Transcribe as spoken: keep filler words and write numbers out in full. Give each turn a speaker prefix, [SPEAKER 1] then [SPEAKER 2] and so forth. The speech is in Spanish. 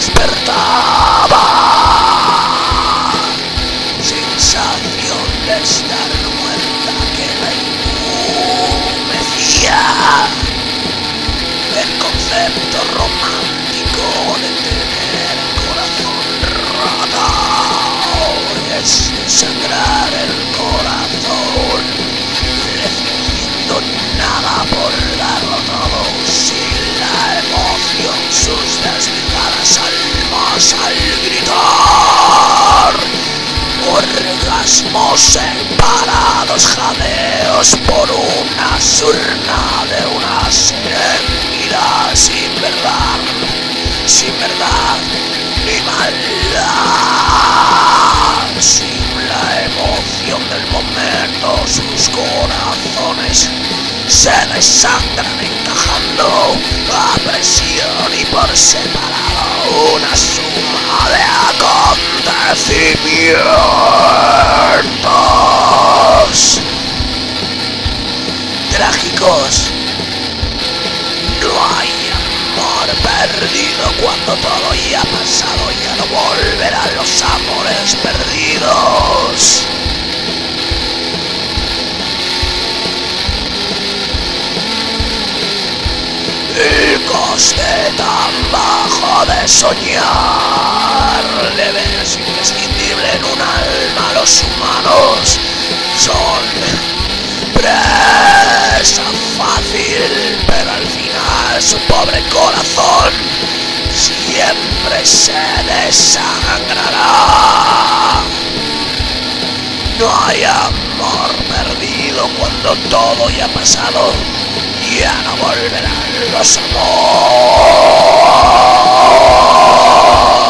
[SPEAKER 1] despertaba. Sensación de estar muerta que la entumecía. El concepto romántico de tener el corazón roto es desangrar el corazón, recibiendo nada por darlo todo, sin la emoción, sus deslizadas almas al gritar. Orgasmos separados, jadeos por una surna de una serenidad sin verdad, sin verdad ni maldad, sin la emoción del momento. Sus corazones se desangran encajando a presión y por separado, una suma de acontecimientos trágicos. No hay amor perdido cuando todo ya ha pasado, ya no volverán los amores perdidos. El coste tan bajo de soñar, deber es imprescindible en un alma. Los humanos son presa fácil, pero al final su pobre corazón siempre se desangrará. No hay amor perdido cuando todo ya ha pasado, ya no volverán los amores.